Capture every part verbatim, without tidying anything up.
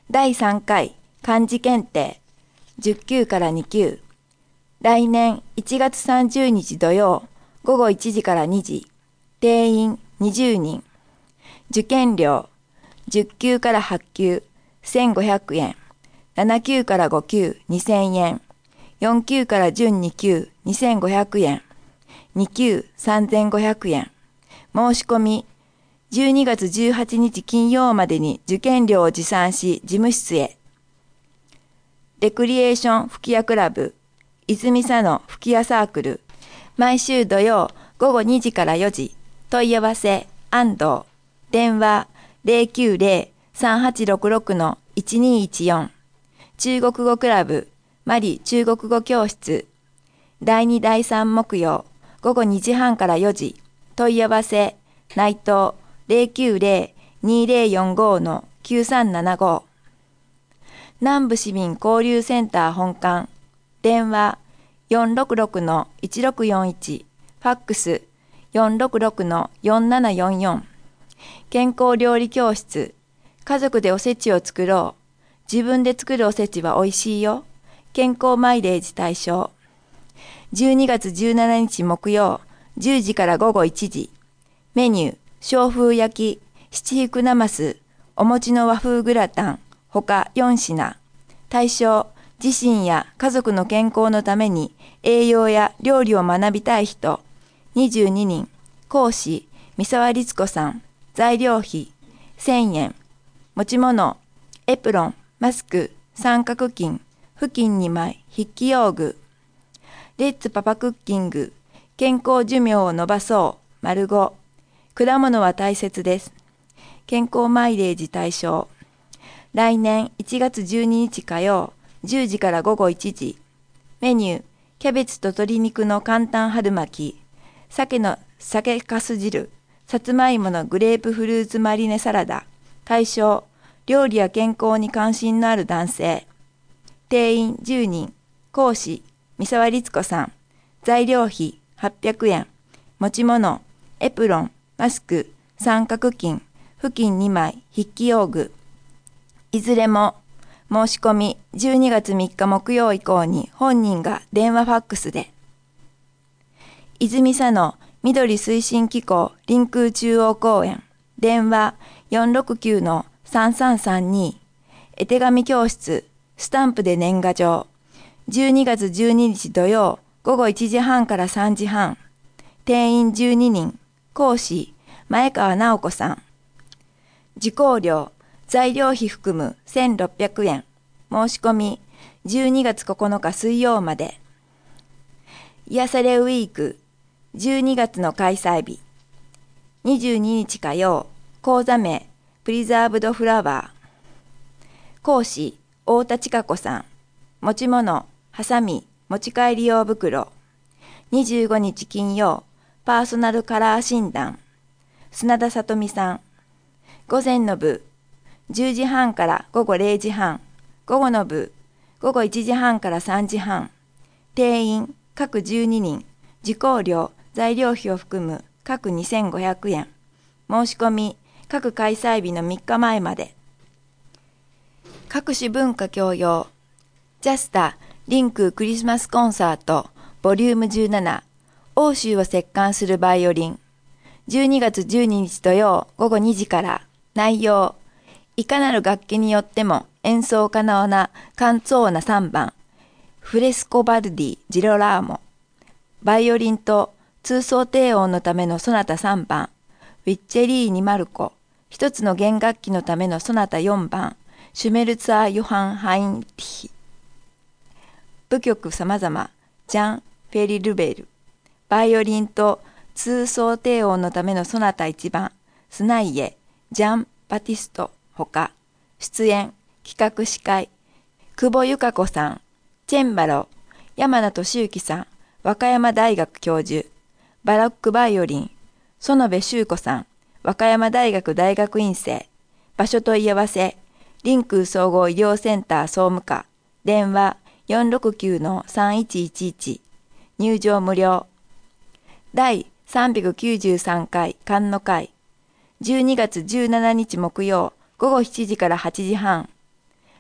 だいさんかい漢字検定じゅっ級からに級。来年いちがつさんじゅうにち土曜午後いちじからにじ。定員にじゅうにん。受験料じゅっ級からはち級せんごひゃくえん。なな級からご級にせんえん。よん級から準に級にせんごひゃくえん。に級さんぜんごひゃくえん。申し込みじゅうにがつじゅうはちにち金曜までに受験料を持参し事務室へ。レクリエーション吹屋クラブ泉佐野吹屋サークル、毎週土曜午後にじからよじ。問い合わせ安藤。電話 ゼロきゅうゼロ さんはちろくろく いちにいちよん。中国語クラブマリ中国語教室、だいにだいさん木曜午後にじはんからよじ。問い合わせ内藤 ゼロきゅうゼロ にゼロよんご きゅうさんななご。南部市民交流センター本館、電話 よんろくろく いちろくよんいち、ファックス よんろくろく よんななよんよん。健康料理教室、家族でおせちを作ろう。自分で作るおせちはおいしいよ。健康マイレージ対象。じゅうにがつじゅうしちにち木曜、じゅうじから午後いちじ。メニュー、小風焼き、七福なますお餅の和風グラタン、ほかよん品。対象、自身や家族の健康のために栄養や料理を学びたい人。にじゅうににん。講師、三沢律子さん。材料費、せんえん。持ち物、エプロン、マスク、三角巾、布巾にまい、筆記用具。レッツパパクッキング、健康寿命を伸ばそう、丸ご。果物は大切です。健康マイレージ対象。来年いちがつじゅうににち火曜、じゅうじから午後いちじ。メニュー、キャベツと鶏肉の簡単春巻き、鮭の酒かす汁、さつまいものグレープフルーツマリネサラダ。対象、料理や健康に関心のある男性。定員じゅうにん。講師、三沢律子さん。材料費はっぴゃくえん。持ち物、エプロン、マスク、三角巾、布巾にまい、筆記用具。いずれも申し込みじゅうにがつみっか木曜以降に本人が電話ファックスで。泉佐野緑推進機構臨空中央公園、電話 よんろくきゅう さんさんさんに。絵手紙教室、スタンプで年賀状。じゅうにがつじゅうににち土曜午後いちじはんからさんじはん。定員じゅうににん。講師、前川直子さん。受講料、材料費含むせんろっぴゃくえん。申し込みじゅうにがつここのか水曜まで。癒されウィーク、じゅうにがつの開催日。にじゅうににち火曜、講座名、プリザーブドフラワー。講師、太田千佳子さん。持ち物、はさみ、持ち帰り用袋。にじゅうごにち金曜、パーソナルカラー診断。砂田さとみさん。午前の部、じゅうじはんから午後れいじはん。午後の部、午後いちじはんからさんじはん。定員、各じゅうににん。受講料、材料費を含む各にせんごひゃくえん。申し込み、各開催日のみっかまえまで。各種文化教養。ジャスタ、リンククリスマスコンサート、ボリュームじゅうなな。欧州を席巻するバイオリン。じゅうにがつじゅうににち土曜午後にじから。内容、いかなる楽器によっても演奏可能な簡単なさんばん。フレスコバルディ・ジロラーモ。バイオリンと通奏低音のためのソナタさんばん。ウィッチェリーニ・マルコ。一つの弦楽器のためのソナタよんばん。シュメルツァー・ヨハン・ハインリヒ。舞曲さまざま。ジャン・フェリルベル。バイオリンと通奏低音のためのソナタいちばん。スナイエ、ジャン・バティストほか。出演、企画司会、久保由香子さん。チェンバロ、山名俊之さん。和歌山大学教授。バロックバイオリン、園部修子さん。和歌山大学大学院生。場所問い合わせ、臨空総合医療センター総務課。電話 よんろくきゅう さんいちいちいち。入場無料。だいさんびゃくきゅうじゅうさんかい菅野会。じゅうにがつじゅうしちにち木曜午後しちじからはちじはん。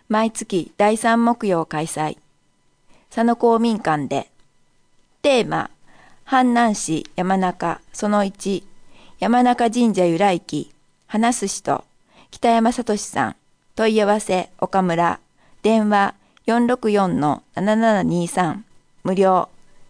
毎月だいさん木曜開催。佐野公民館で。テーマ、阪南市山中そのいち、山中神社由来記、話す人、北山聡さん。問い合わせ、岡村。電話、よんろくよんのななななにさん。無料。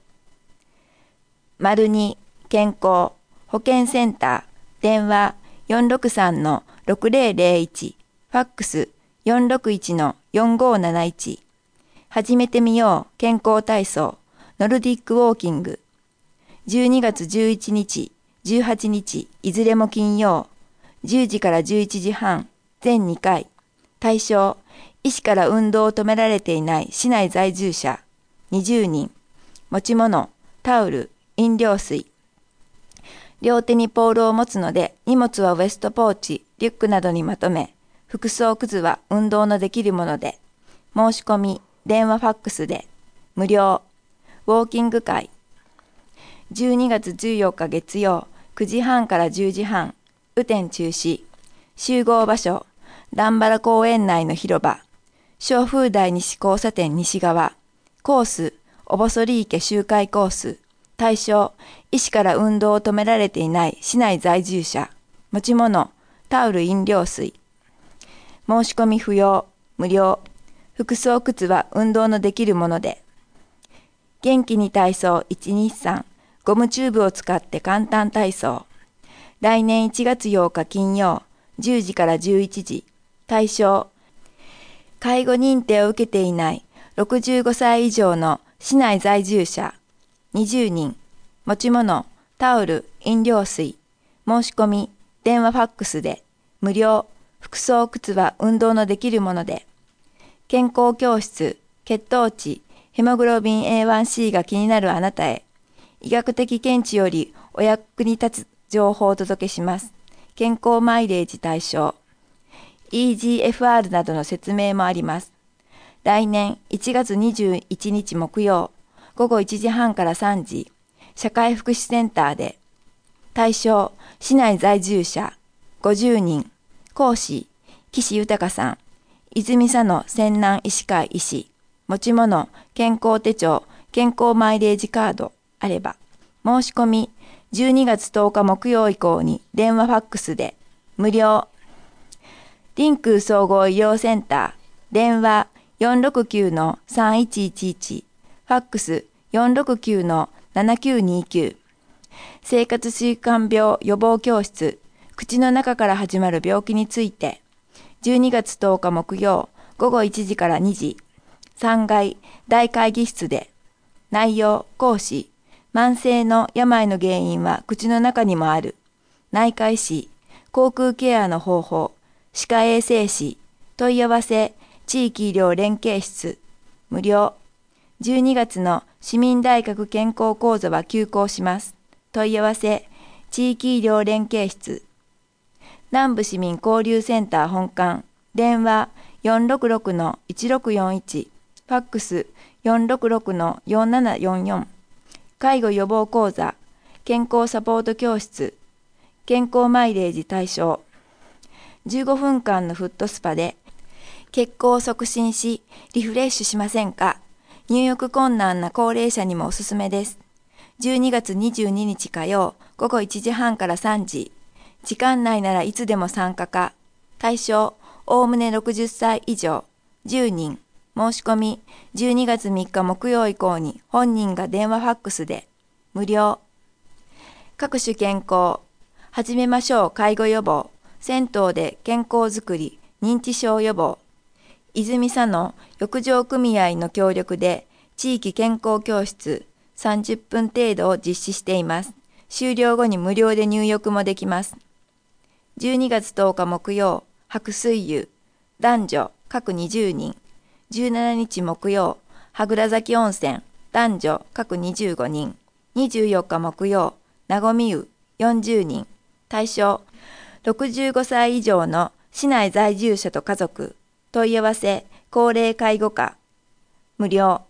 丸に、健康、保健センター。電話、よんろくさんのろくぜろぜろいち。ファックス、よんろくいちのよんごなないち。始めてみよう健康体操、ノルディックウォーキング。じゅうにがつじゅういちにち、じゅうはちにち、いずれも金曜。じゅうじからじゅういちじはん、全にかい。対象、医師から運動を止められていない市内在住者、にじゅうにん。持ち物、タオル、飲料水。両手にポールを持つので、荷物はウエストポーチ、リュックなどにまとめ、服装靴は運動のできるもので、申し込み、電話ファックスで、無料。ウォーキング会。じゅうにがつじゅうよっか月曜、くじはんからじゅうじはん、雨天中止。集合場所、段原公園内の広場。小風台西交差点西側。コース、おぼそり池周回コース。対象、医師から運動を止められていない市内在住者。持ち物、タオル飲料水。申し込み不要、無料。服装靴は運動のできるもので。元気に体操いちにちさん、ゴムチューブを使って簡単体操。来年いちがつようか金曜、じゅうじからじゅういちじ。対象、介護認定を受けていないろくじゅうごさい以上の市内在住者、にじゅうにん。持ち物、タオル、飲料水。申し込み、電話ファックスで、無料。服装靴は運動のできるもので。健康教室、血糖値、ヘモグロビン エーワンシー が気になるあなたへ。医学的見地よりお役に立つ情報をお届けします。健康マイレージ対象。イージーエフアール などの説明もあります。来年いちがつにじゅういちにち木曜、ごごいちじはんからさんじ、社会福祉センターで。対象、市内在住者、ごじゅうにん。講師、岸豊さん。泉佐野泉南医師会医師。持ち物、健康手帳、健康マイレージカード、あれば。申し込み、じゅうにがつとおか木曜以降に電話ファックスで、無料。リンクー総合医療センター、電話 よんろくきゅうのさんいちいちいち、ファックス よんろくきゅうのななきゅうにきゅう。生活習慣病予防教室、口の中から始まる病気について、じゅうにがつとおか木曜、ごごいちじからにじ、さんがい大会議室で。内容、講師、慢性の病の原因は口の中にもある。内科医師、口腔ケアの方法、歯科衛生士、問い合わせ、地域医療連携室、無料。じゅうにがつの市民大学健康講座は休講します。問い合わせ、地域医療連携室。南部市民交流センター本館、電話 よんろくろくのいちろくよんいち、ファックス よんろくろくのよんななよんよん。介護予防講座、健康サポート教室、健康マイレージ対象。じゅうごふんかんのフットスパで血行を促進しリフレッシュしませんか？入浴困難な高齢者にもおすすめです。じゅうにがつにじゅうににち火曜、ごごいちじはんからさんじ。時間内ならいつでも参加か。対象、おおむねろくじゅっさい以上、じゅうにん。申し込み、じゅうにがつみっか木曜以降に本人が電話ファックスで。無料。各種健康。始めましょう介護予防。銭湯で健康づくり、認知症予防。泉佐野浴場組合の協力で地域健康教室さんじゅっぷん程度を実施しています。終了後に無料で入浴もできます。じゅうにがつとおか木曜、白水湯、男女各にじゅうにん。じゅうしちにち木曜、羽倉崎温泉、男女各にじゅうごにん。にじゅうよっか木曜、なごみ湯、よんじゅうにん。対象、ろくじゅうごさい以上の市内在住者と家族。問い合わせ、高齢介護課。無料。